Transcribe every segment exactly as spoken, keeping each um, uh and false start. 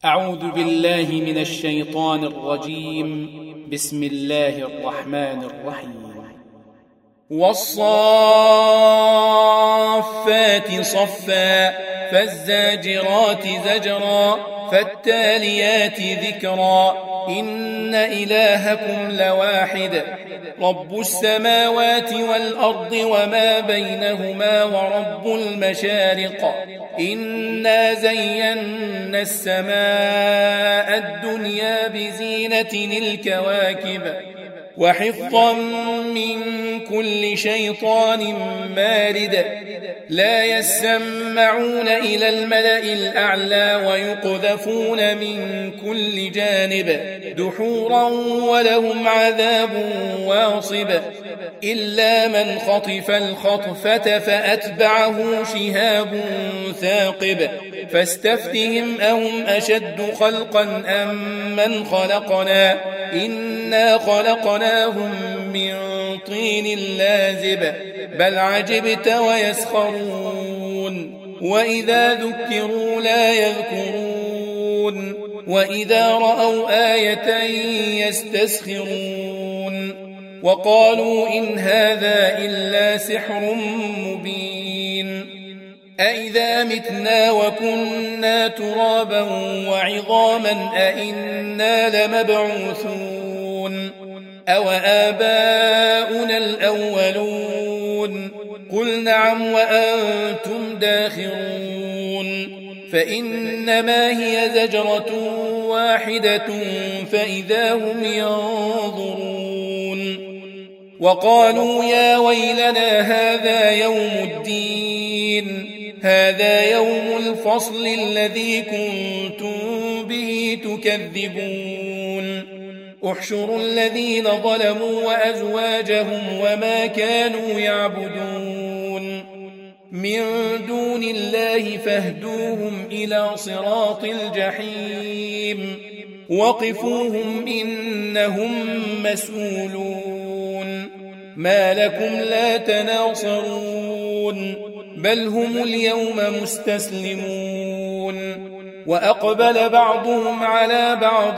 أعوذ بالله من الشيطان الرجيم. بسم الله الرحمن الرحيم. والصافات صفا فالزاجرات زجرا فالتاليات ذكرا إن إلهكم لواحد رب السماوات والأرض وما بينهما ورب المشارق إنا زينا السماء الدنيا بزينة الكواكب وحفظا من كل شيطان مارد لا يسمعون إلى الملأ الأعلى ويقذفون من كل جانب دحورا ولهم عذاب واصب إلا من خطف الخطفة فأتبعه شهاب ثاقب فاستفتهم أهم أشد خلقا أم من خلقنا إنا خلقناهم من طين لازب بل عجبت ويسخرون وإذا ذكروا لا يذكرون وإذا رأوا آية يستسخرون وقالوا إن هذا إلا سحر مبين أإذا متنا وكنا ترابا وعظاما أإنا لمبعوثون أو آباؤنا الأولون قل نعم وأنتم داخرون فإنما هي زجرة واحدة فإذا هم ينظرون وقالوا يا ويلنا هذا يوم الدين هذا يوم الفصل الذي كنتم به تكذبون احشروا الذين ظلموا وأزواجهم وما كانوا يعبدون من دون الله فاهدوهم إلى صراط الجحيم وقفوهم إنهم مسؤولون ما لكم لا تناصرون بل هم اليوم مستسلمون وأقبل بعضهم على بعض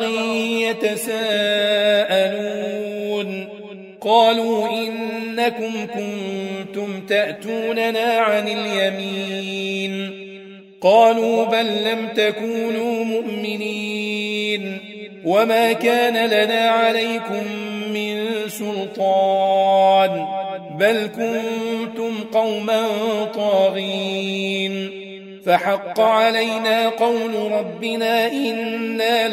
يتساءلون قالوا إنكم كنتم تأتوننا عن اليمين قالوا بل لم تكونوا مؤمنين وما كان لنا عليكم من سلطان بل كنتم قوما طاغين فحق علينا قول ربنا إنا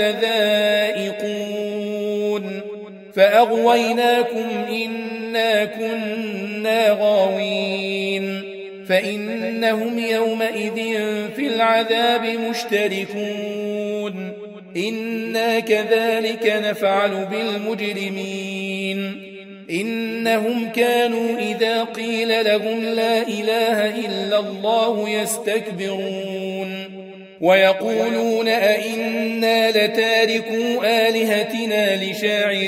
لذائقون فأغويناكم إنا كنا غاوين فإنهم يومئذ في العذاب مشتركون إنا كذلك نفعل بالمجرمين إنهم كانوا إذا قيل لهم لا إله إلا الله يستكبرون ويقولون أئنا لتاركو آلهتنا لشاعر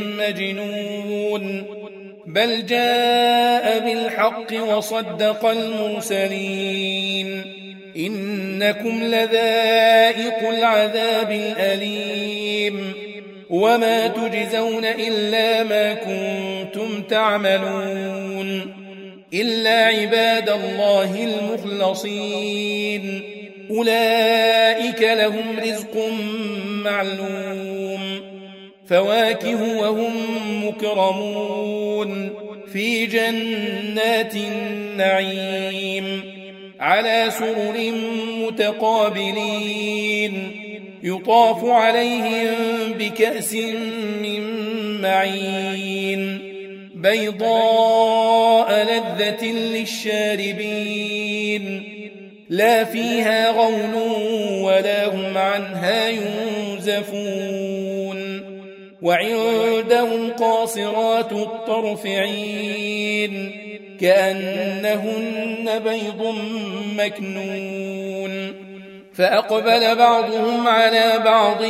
مجنون بل جاء بالحق وصدق المرسلين إنكم لذائق العذاب الأليم وما تجزون إلا ما كنتم تعملون إلا عباد الله المخلصين أولئك لهم رزق معلوم فواكه وهم مكرمون في جنات النعيم على سرر متقابلين يطاف عليهم بكأس من معين بيضاء لذة للشاربين لا فيها غول ولا هم عنها ينزفون وعندهم قاصرات الطرف عين كأنهن بيض مكنون فأقبل بعضهم على بعض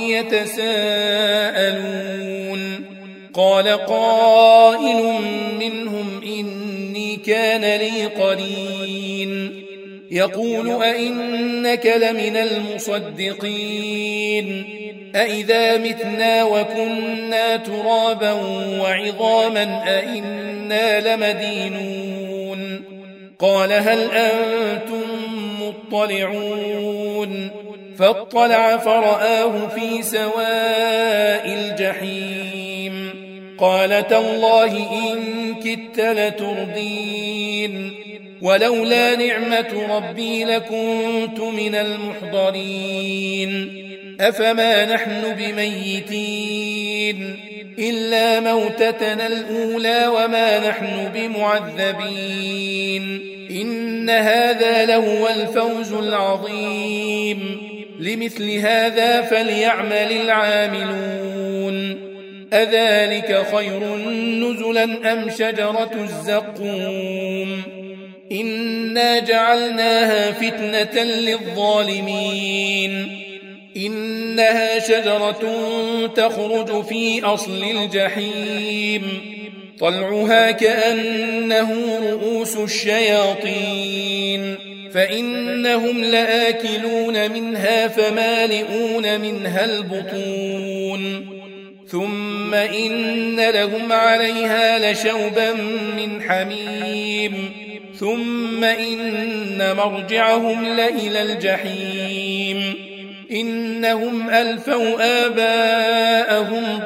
يتساءلون قال قائل منهم إني كان لي قرين يقول أئنك لمن المصدقين أئذا متنا وكنا ترابا وعظاما أئنا لمدينون قال هل أنتم مطلعون فاطلع فرآه في سواء الجحيم قال تالله إن كدت لتردين ولولا نعمة ربي لكنت من المحضرين أفما نحن بميتين إلا موتتنا الأولى وما نحن بمعذبين إن هذا لهو الفوز العظيم لمثل هذا فليعمل العاملون أذلك خير نزلا أم شجرة الزقوم إنا جعلناها فتنة للظالمين إنها شجرة تخرج في أصل الجحيم طلعها كأنه رؤوس الشياطين فإنهم لآكلون منها فمالئون منها البطون ثم إن لهم عليها لشوبا من حميم ثم إن مرجعهم لإلى الجحيم إنهم ألفوا آباءهم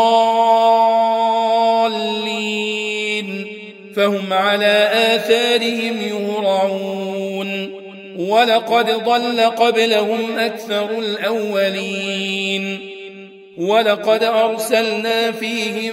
ضالين فهم على آثارهم يهرعون ولقد ضل قبلهم أكثر الأولين ولقد أرسلنا فيهم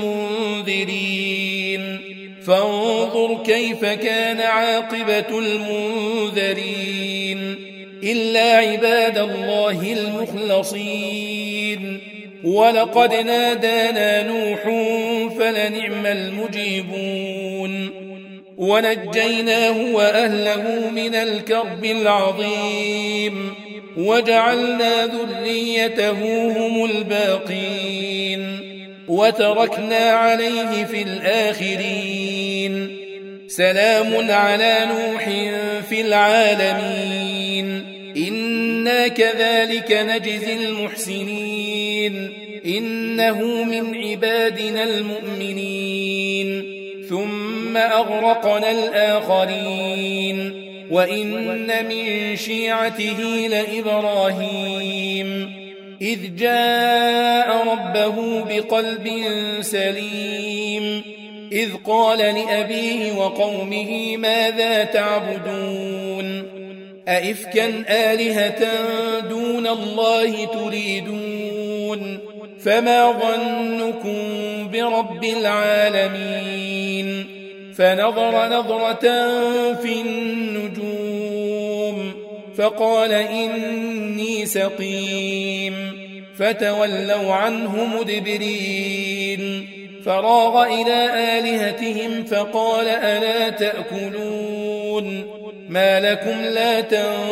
منذرين فانظر كيف كان عاقبة المنذرين إلا عباد الله المخلصين ولقد نادانا نوح فلنعم المجيبون ونجيناه وأهله من الكرب العظيم وجعلنا ذريته هم الباقين وتركنا عليه في الآخرين سلام على نوح في العالمين إنا كذلك نجزي المحسنين إنه من عبادنا المؤمنين ثم أغرقنا الآخرين وإن من شيعته لإبراهيم إذ جاء ربه بقلب سليم إذ قال لأبيه وقومه ماذا تعبدون أئفكا آلهة دون الله تريدون فما ظنكم برب العالمين فنظر نظرة في النجوم فقال إني سقيم فتولوا عنه مدبرين فراغ إلى آلهتهم فقال ألا تأكلون ما لكم لا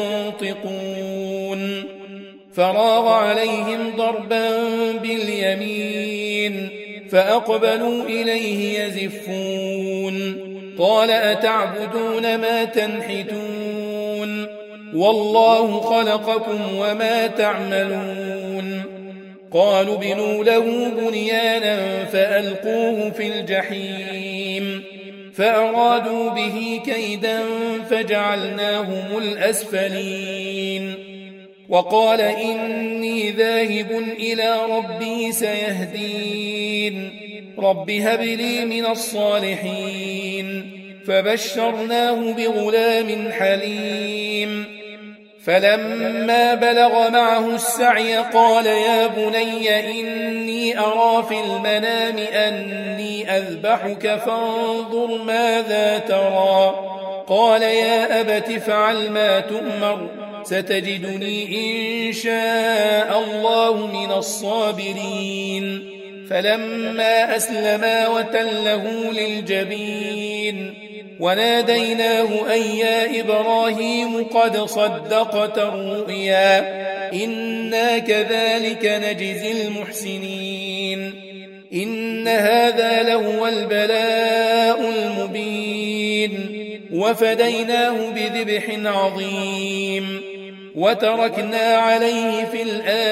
تنطقون فراغ عليهم ضربا باليمين فأقبلوا إليه يزفون قال أتعبدون ما تنحتون والله خلقكم وما تعملون قالوا بنوا له بنيانا فألقوه في الجحيم فأرادوا به كيدا فجعلناهم الأسفلين وقال إني ذاهب إلى ربي سيهدين رب هب لي من الصالحين فبشرناه بغلام حليم فلما بلغ معه السعي قال يا بني إني أرى في المنام أني أذبحك فانظر ماذا ترى قال يا أبت افعل ما تؤمر ستجدني إن شاء الله من الصابرين فلما أسلما وتله للجبين وناديناه أن يا إبراهيم قد صدقت الرؤيا إنا كذلك نجزي المحسنين إن هذا لهو البلاء المبين وفديناه بذبح عظيم وتركنا عليه في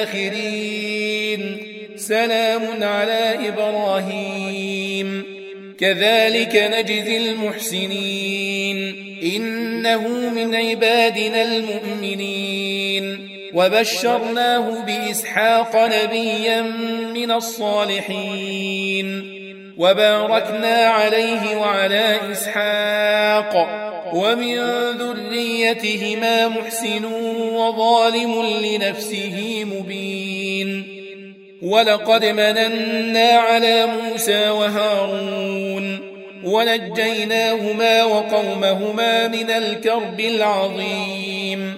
الآخرين سلام على إبراهيم كذلك نجزي المحسنين إنه من عبادنا المؤمنين وبشرناه بإسحاق نبيا من الصالحين وباركنا عليه وعلى إسحاق ومن ذريتهما محسن وظالم لنفسه مبين ولقد مننا على موسى وهارون ونجيناهما وقومهما من الكرب العظيم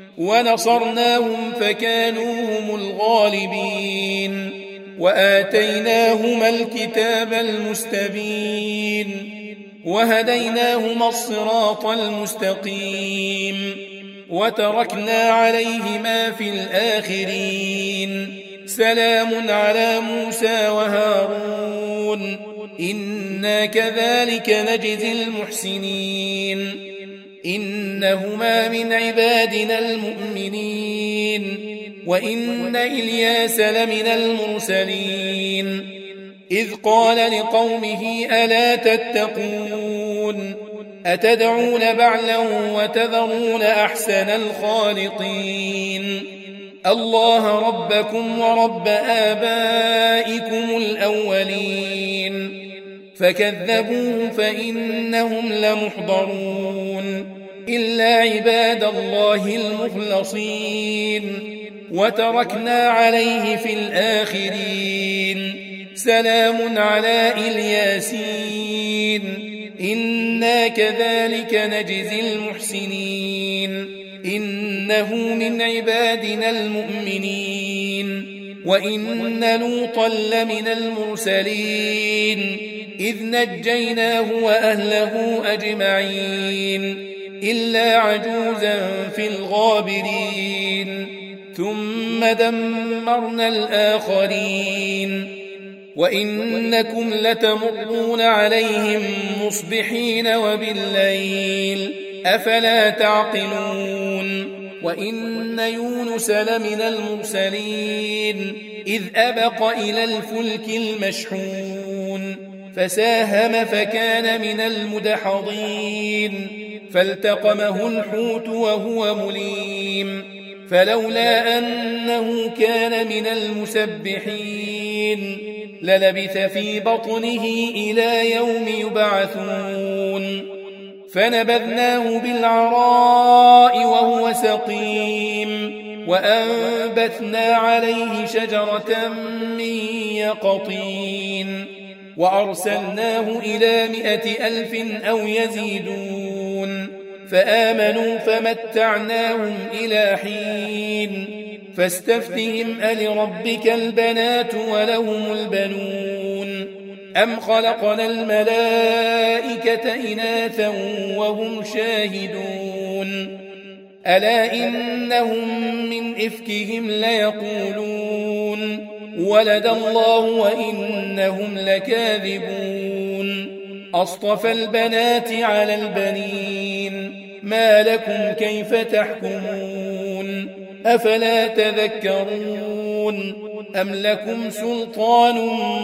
ونصرناهم فكانوا هم الغالبين وآتيناهما الكتاب المستبين وهديناهما الصراط المستقيم وتركنا عليهما في الآخرين سلام على موسى وهارون إنا كذلك نجزي المحسنين إنهما من عبادنا المؤمنين وإن إلياس لمن المرسلين إذ قال لقومه ألا تتقون أتدعون بعلا وتذرون أحسن الخالقين الله ربكم ورب آبائكم الأولين فكذبوه فإنهم لمحضرون إلا عباد الله المخلصين وتركنا عليه في الآخرين سلام على الياسين إنا كذلك نجزي المحسنين إنه من عبادنا المؤمنين وإن لوطا لمن المرسلين إذ نجيناه وأهله أجمعين إلا عجوزا في الغابرين ثم دمرنا الآخرين وإنكم لتمرون عليهم مصبحين وبالليل أفلا تعقلون وإن يونس لمن المرسلين إذ أبق إلى الفلك المشحون فساهم فكان من المدحضين فالتقمه الحوت وهو مليم فلولا أنه كان من المسبحين للبث في بطنه إلى يوم يبعثون فنبذناه بالعراء وهو سقيم وأنبتنا عليه شجرة من يقطين وأرسلناه إلى مائة ألف أو يزيدون فآمنوا فمتعناهم إلى حين فاستفتهم ألربك البنات ولهم البنون أم خلقنا الملائكة إناثا وهم شاهدون ألا إنهم من إفكهم ليقولون ولد الله وإنهم لكاذبون أصطفى البنات على البنين ما لكم كيف تحكمون أفلا تذكرون أم لكم سلطان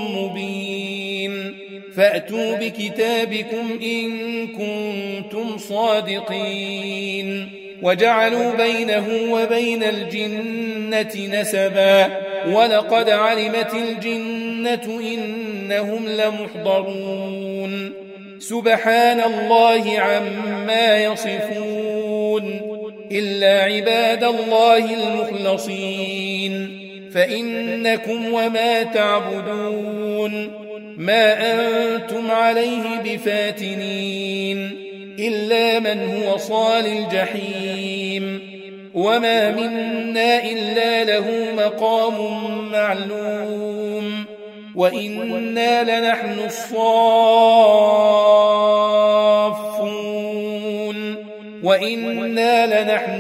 مبين فأتوا بكتابكم إن كنتم صادقين وجعلوا بينه وبين الجنة نسبا ولقد علمت الجنة إنهم لمحضرون سبحان الله عما يصفون إلا عباد الله المخلصين فإنكم وما تعبدون ما أنتم عليه بفاتنين إلا من هو صال الجحيم وما منا إلا له مقام معلوم وإنا لنحن الصافون وإنا لنحن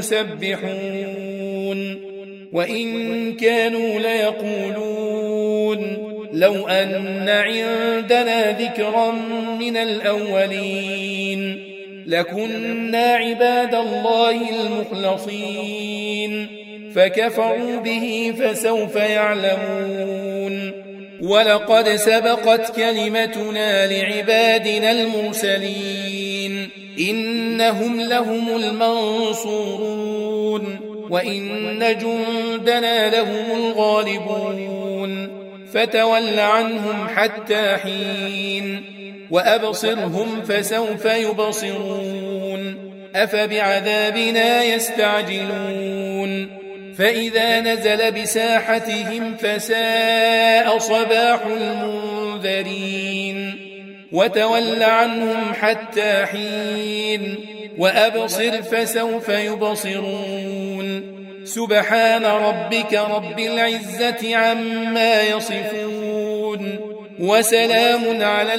المسبحون وإن كانوا ليقولون لو أن عندنا ذكرا من الأولين لكنا عباد الله المخلصين فكفروا به فسوف يعلمون ولقد سبقت كلمتنا لعبادنا المرسلين إنهم لهم المنصورون وإن جندنا لهم الغالبون فتول عنهم حتى حين وأبصرهم فسوف يبصرون أفبعذابنا يستعجلون فإذا نزل بساحتهم فساء صباح المنذرين وتول عنهم حتى حين وأبصر فسوف يبصرون سبحان ربك رب العزة عما يصفون وسلام على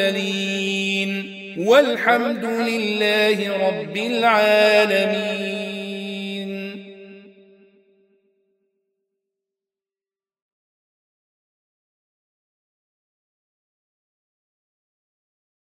المرسلين والحمد لله رب العالمين.